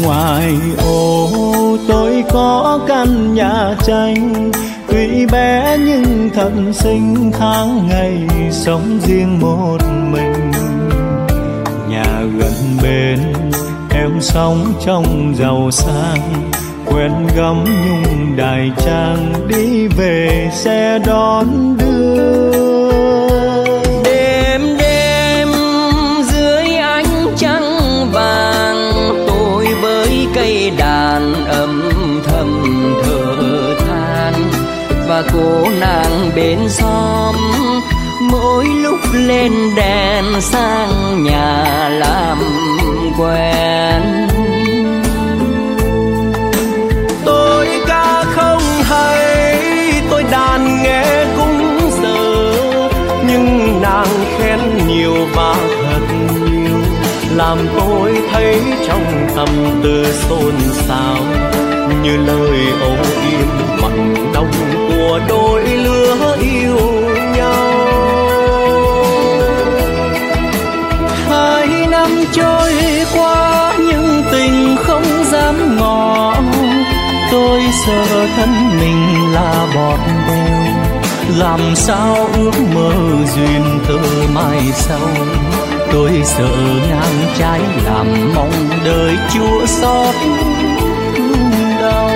ngoài ô tôi có căn nhà tranh, tuy bé nhưng thật xinh, tháng ngày sống riêng một mình. Nhà gần bên em sống trong giàu sang, quen gấm nhung đài trang, đi về xe đón đưa. Đêm đêm dưới ánh trăng vàng, tôi với cây đàn âm thầm thở than, và cô nàng bên xóm mỗi lúc lên đèn sang nhà làm quen. Tôi ca không hay, tôi đàn nghe cũng dở, nhưng nàng khen nhiều và thật nhiều, làm tôi thấy trong tâm tư xôn xao, như lời âu yếm mặn nồng của đôi lứa yêu nhau. 2 năm trôi qua nhưng tình không dám ngỏ, tôi sợ thân mình là bọt bèo, làm sao ước mơ duyên tơ mai sau. Tôi sợ ngang trái làm mong đời chua xót đau.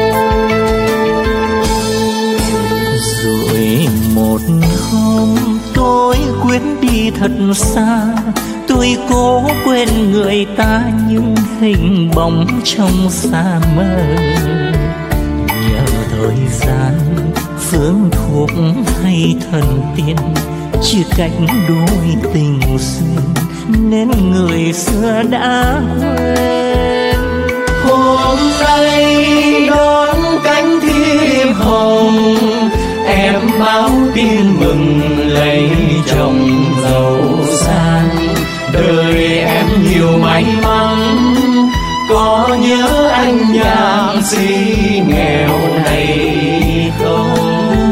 Rồi một hôm tôi quyết đi thật xa, tôi cố quên người ta nhưng hình bóng trong xa mơ. Nhờ thời gian phương thuốc hay thần tiên, chia cách đôi tình duyên nên người xưa đã quên. Hôm nay đón cánh thiệp hồng, em báo tin mừng lấy chồng giàu sang. Đời em nhiều may mắn, có nhớ anh nhạc sĩ nghèo này không?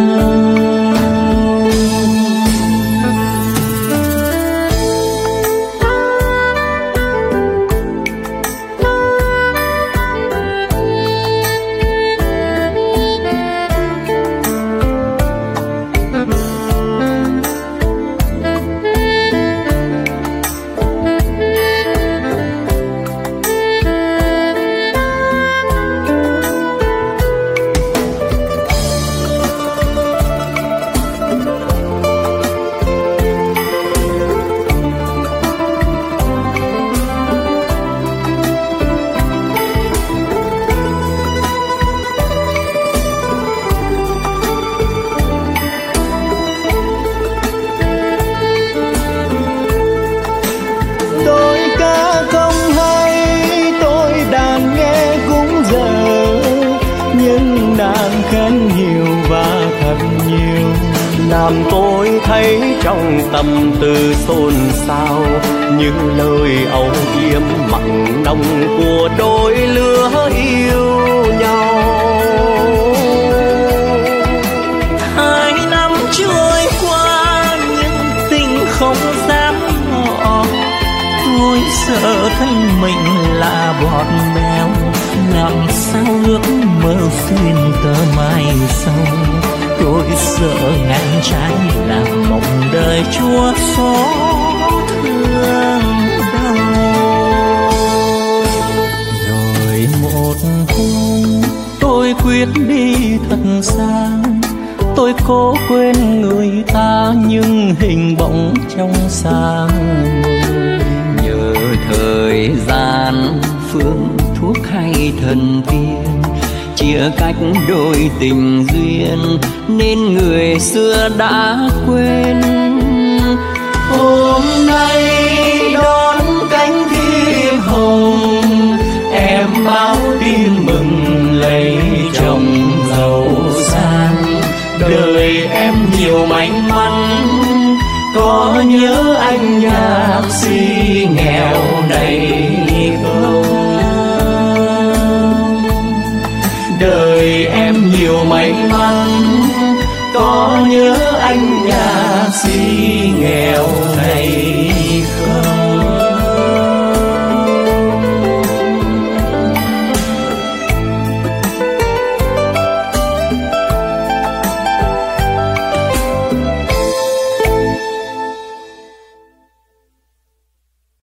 Làm tôi thấy trong tâm tư xôn xao, như lời âu yếm mặn nồng của đôi lứa yêu nhau. 2 năm trôi qua nhưng tình không dám ngỏ, tôi sợ thân mình là bọt bèo, làm sao ước mơ xuyên tơ mai sau. Tôi sợ ngang trái làm mộng đời chua xót thương đau. Rồi một hôm tôi quyết đi thật xa, tôi cố quên người ta nhưng hình bóng trong xa. Nhờ thời gian phương thuốc hay thần tiên, chia cách đôi tình duyên nên người xưa đã quên. Hôm nay đón cánh thiệp hồng, em báo tin mừng lấy chồng giàu sang. Đời em nhiều may mắn, có nhớ anh nhạc sĩ nghèo này không? Đời em nhiều may mắn, có nhớ anh nhạc sĩ nghèo này